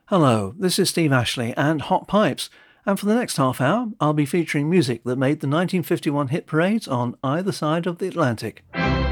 Hello, this is Steve Ashley and Hot Pipes, and for the next half hour, I'll be featuring music that made the 1951 hit parades on either side of the Atlantic.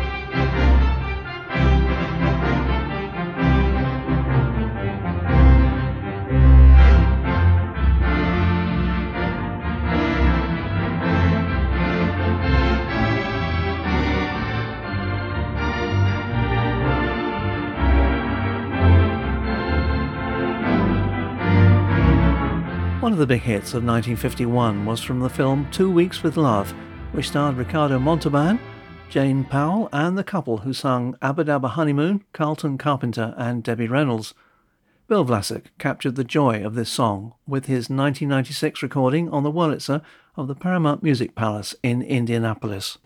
One of the big hits of 1951 was from the film 2 Weeks with Love, which starred Ricardo Montalban, Jane Powell, and the couple who sung Abba Dabba Honeymoon, Carlton Carpenter and Debbie Reynolds. Bill Vlasic captured the joy of this song with his 1996 recording on the Wurlitzer of the Paramount Music Palace in Indianapolis.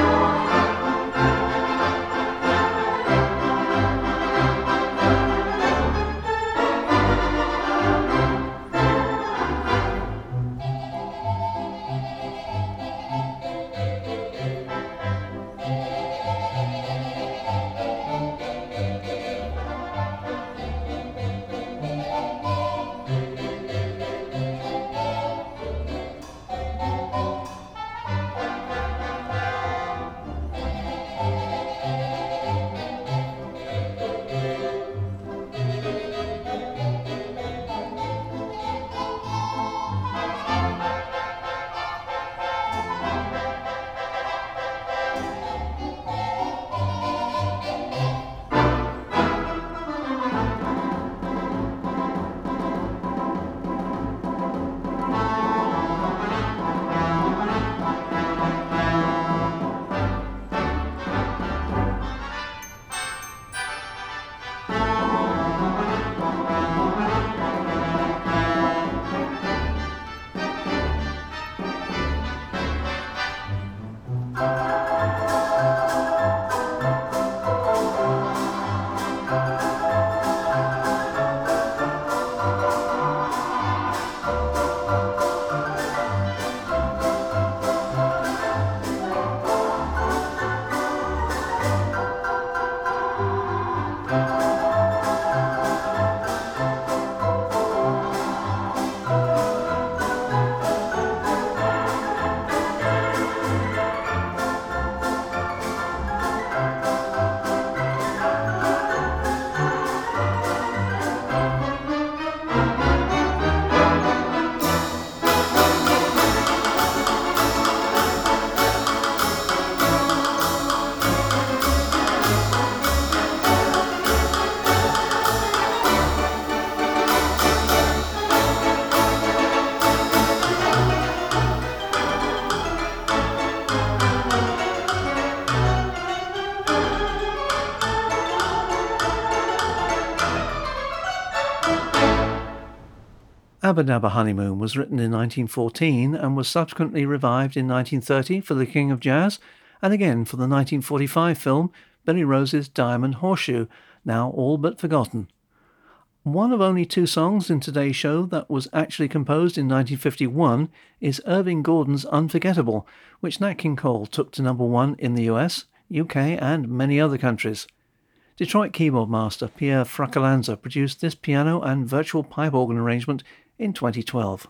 Abba Dabba Honeymoon was written in 1914 and was subsequently revived in 1930 for The King of Jazz and again for the 1945 film Billy Rose's Diamond Horseshoe, now all but forgotten. One of only two songs in today's show that was actually composed in 1951 is Irving Gordon's Unforgettable, which Nat King Cole took to number one in the US, UK and many other countries. Detroit keyboard master Pierre Fracalanza produced this piano and virtual pipe organ arrangement in 2012.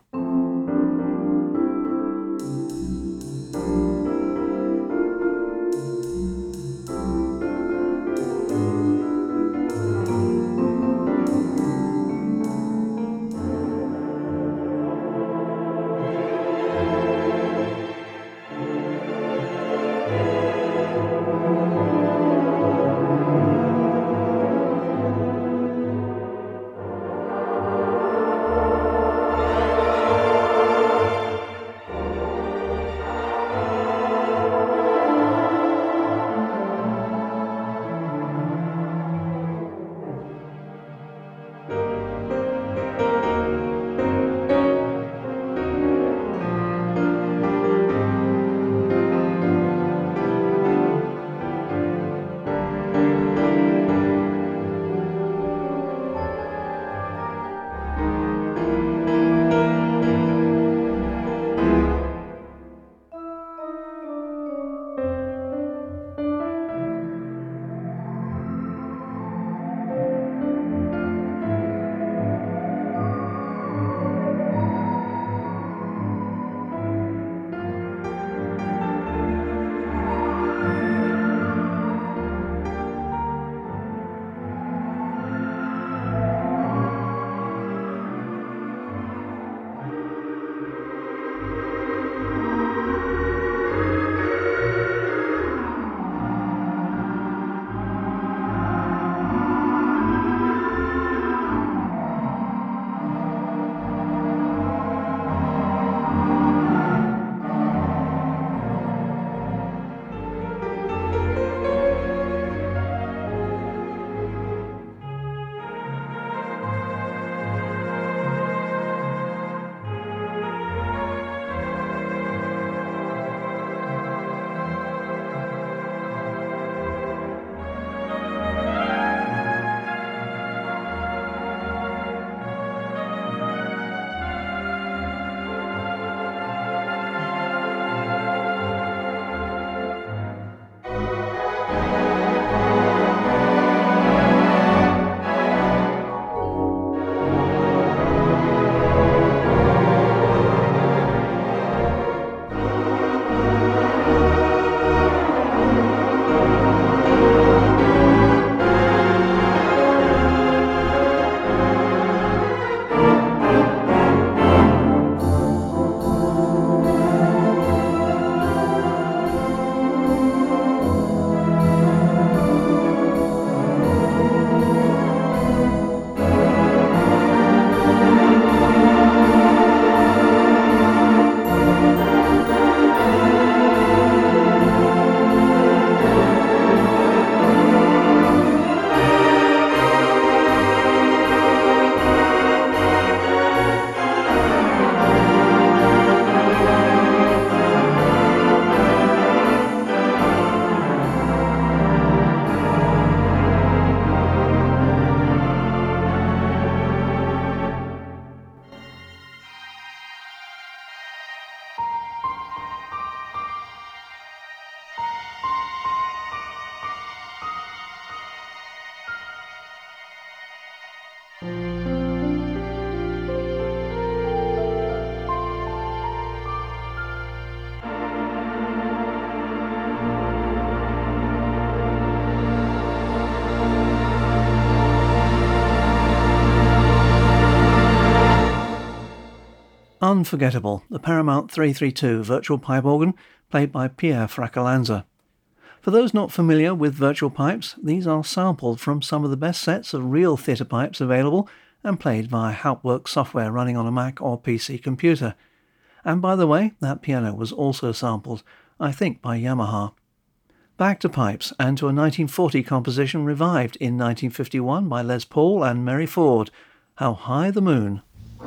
Unforgettable, the Paramount 332 virtual pipe organ played by Pierre Fracalanza. For those not familiar with virtual pipes, these are sampled from some of the best sets of real theatre pipes available and played via Hauptwerk software running on a Mac or PC computer. And by the way, that piano was also sampled, I think by Yamaha. Back to pipes and to a 1940 composition revived in 1951 by Les Paul and Mary Ford, How High the Moon.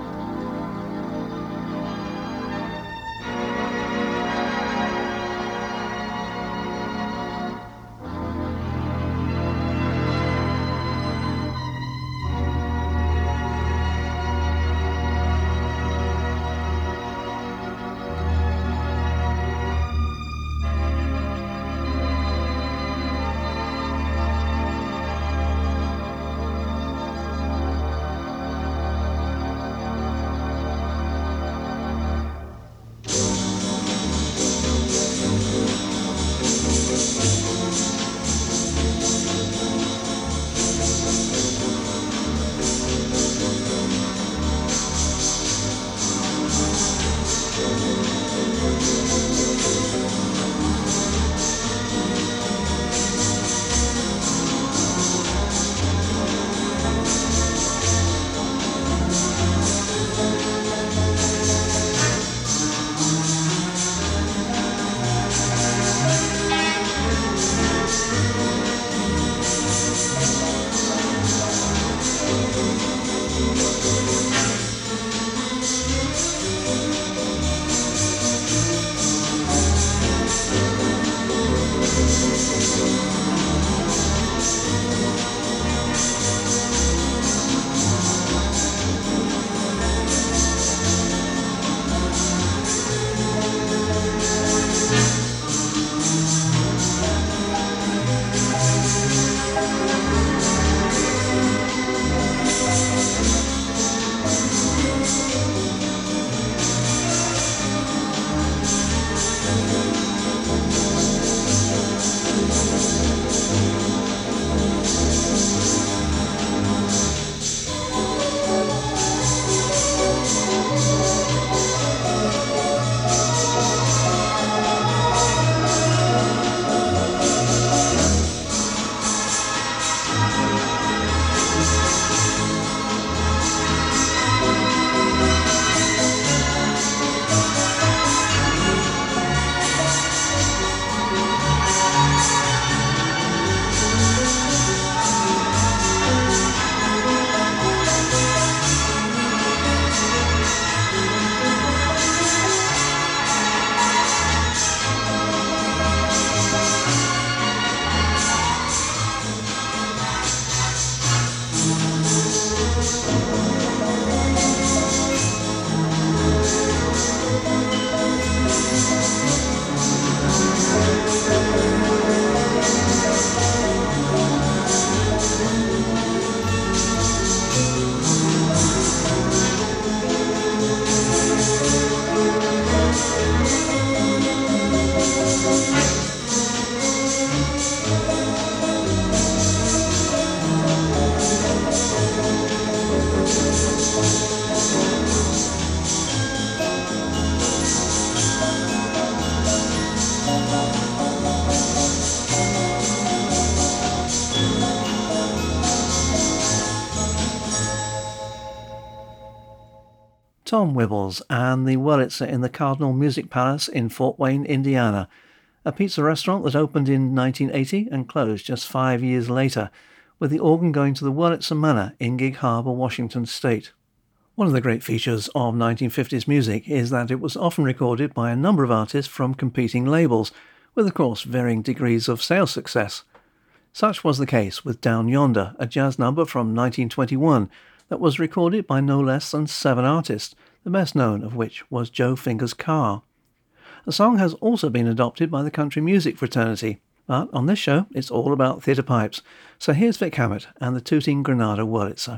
Tom Wibbles and the Wurlitzer in the Cardinal Music Palace in Fort Wayne, Indiana, a pizza restaurant that opened in 1980 and closed just 5 years later, with the organ going to the Wurlitzer Manor in Gig Harbor, Washington State. One of the great features of 1950s music is that it was often recorded by a number of artists from competing labels, with of course varying degrees of sales success. Such was the case with Down Yonder, a jazz number from 1921 that was recorded by no less than 7 artists, the best known of which was Joe Fingers Carr. The song has also been adopted by the country music fraternity, but on this show it's all about theatre pipes, so here's Vic Hammett and the Tooting Granada Wurlitzer.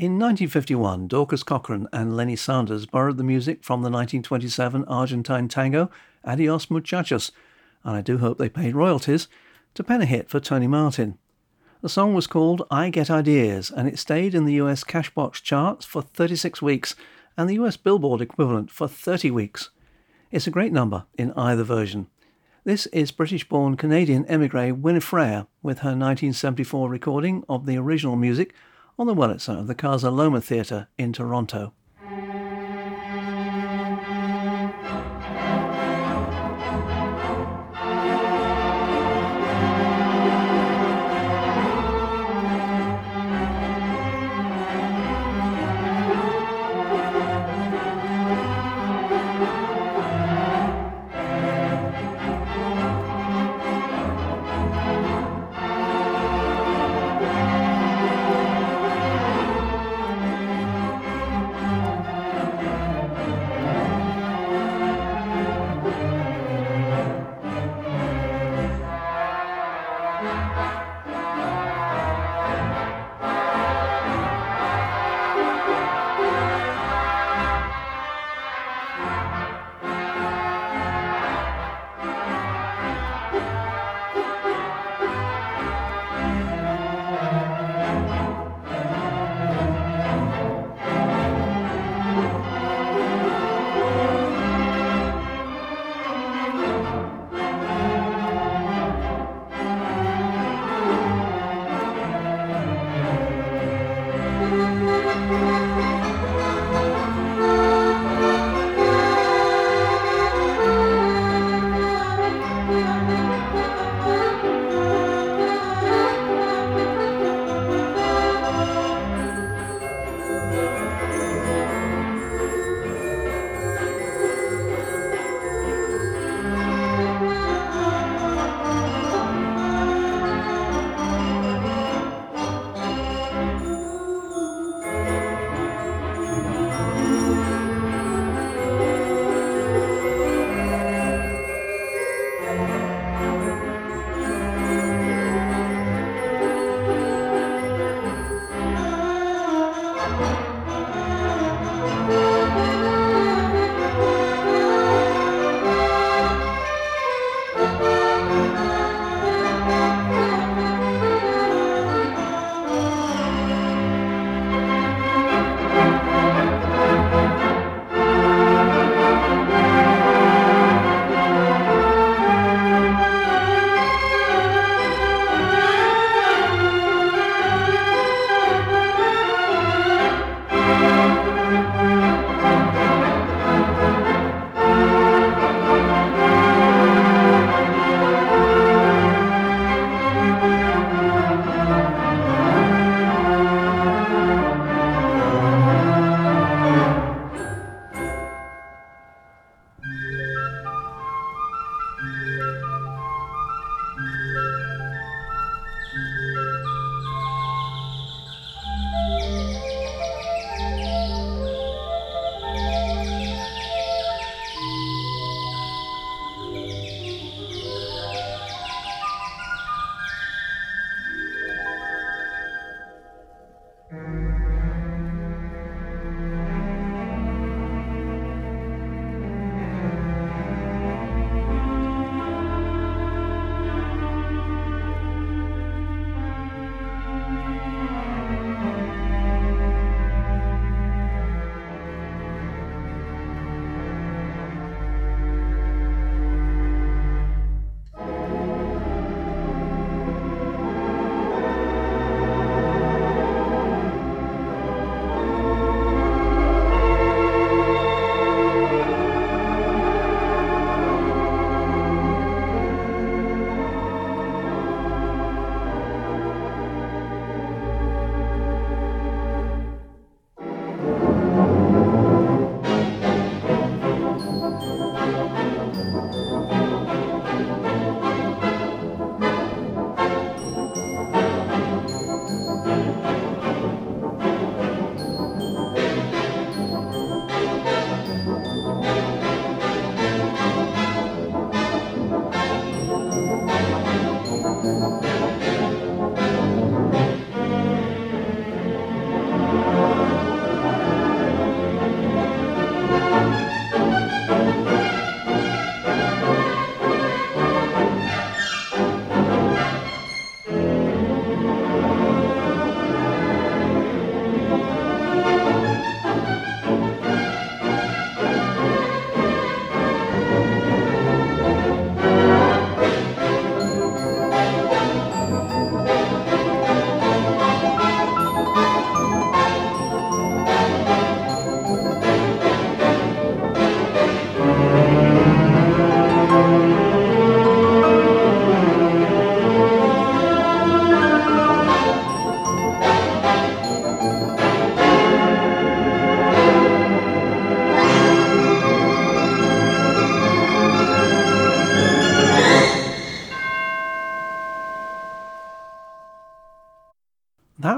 In 1951, Dorcas Cochran and Lenny Sanders borrowed the music from the 1927 Argentine tango Adios Muchachos, and I do hope they paid royalties, to pen a hit for Tony Martin. The song was called I Get Ideas, and it stayed in the US Cashbox charts for 36 weeks and the US Billboard equivalent for 30 weeks. It's a great number in either version. This is British-born Canadian émigré Winifred with her 1974 recording of the original music on the Wurlitzer of the Casa Loma Theatre in Toronto.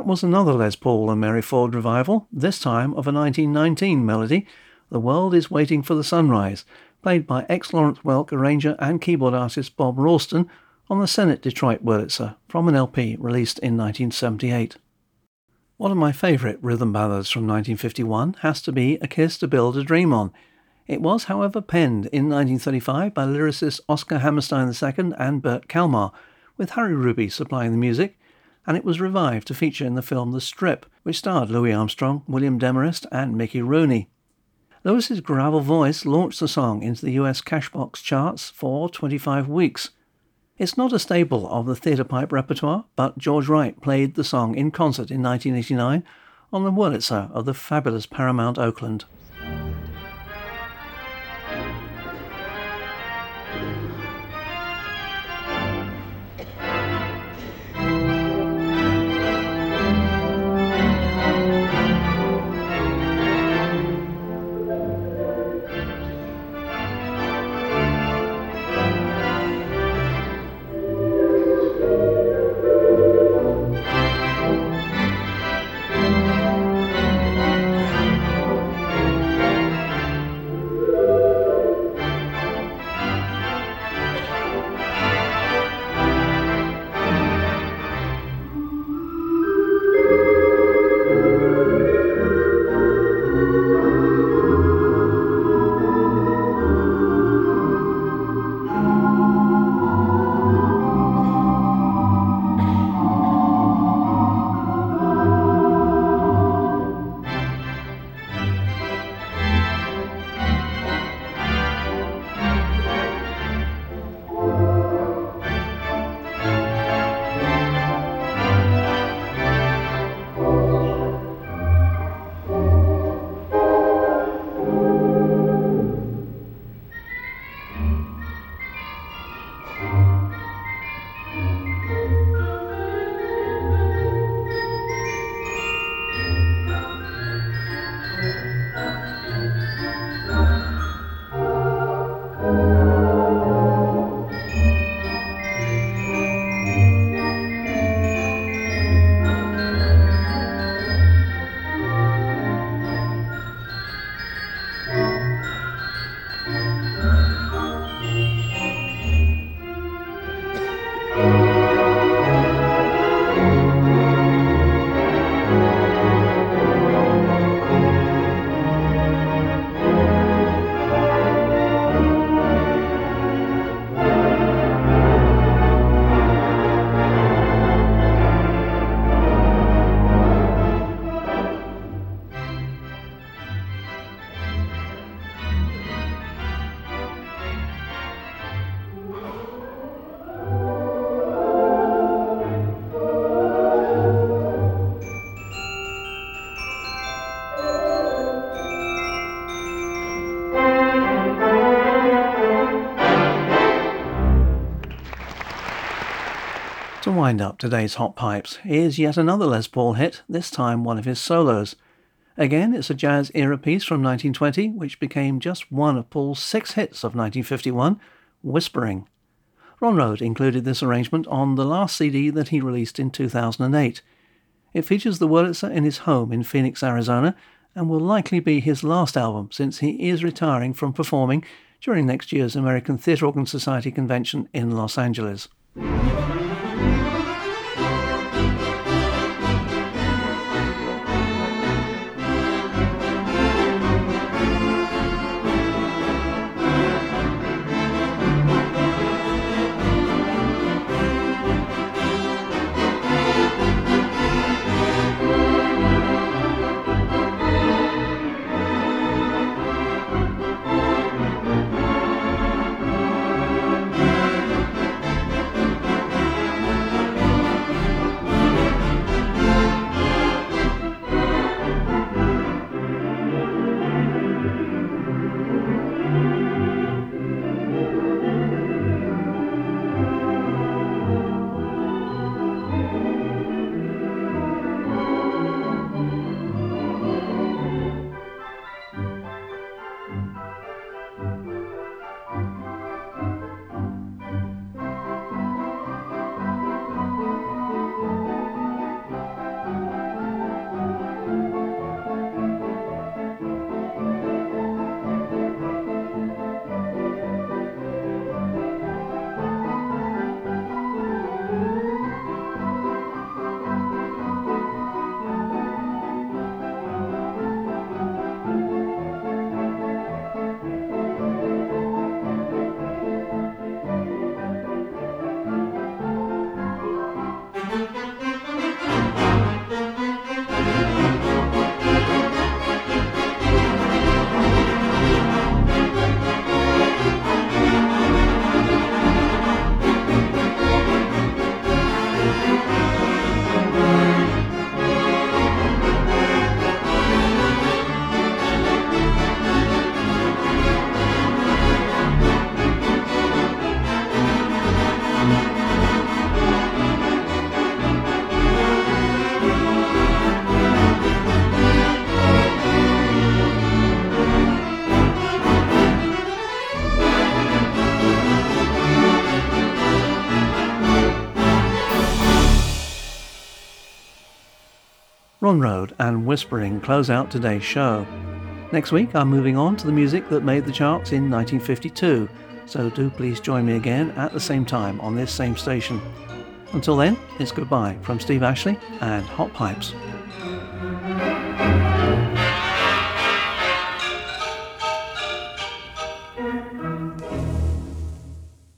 was another Les Paul and Mary Ford revival, this time of a 1919 melody, The World is Waiting for the Sunrise, played by ex-Lawrence Welk arranger and keyboard artist Bob Ralston on the Senate Detroit Wurlitzer from an LP released in 1978. One of my favourite rhythm ballads from 1951 has to be A Kiss to Build a Dream On. It was, however, penned in 1935 by lyricists Oscar Hammerstein II and Bert Kalmar, with Harry Ruby supplying the music, and it was revived to feature in the film The Strip, which starred Louis Armstrong, William Demarest and Mickey Rooney. Lewis's gravel voice launched the song into the US Cashbox charts for 25 weeks. It's not a staple of the theatre pipe repertoire, but George Wright played the song in concert in 1989 on the Wurlitzer of the fabulous Paramount Oakland. To wind up today's Hot Pipes, here's yet another Les Paul hit, this time one of his solos. Again, it's a jazz era piece from 1920, which became just one of Paul's 6 hits of 1951, Whispering. Ron Rode included this arrangement on the last CD that he released in 2008. It features the Wurlitzer in his home in Phoenix, Arizona, and will likely be his last album since he is retiring from performing during next year's American Theatre Organ Society convention in Los Angeles. Ron Road and Whispering close out today's show. Next week I'm moving on to the music that made the charts in 1952, so do please join me again at the same time on this same station. Until then, it's goodbye from Steve Ashley and Hot Pipes.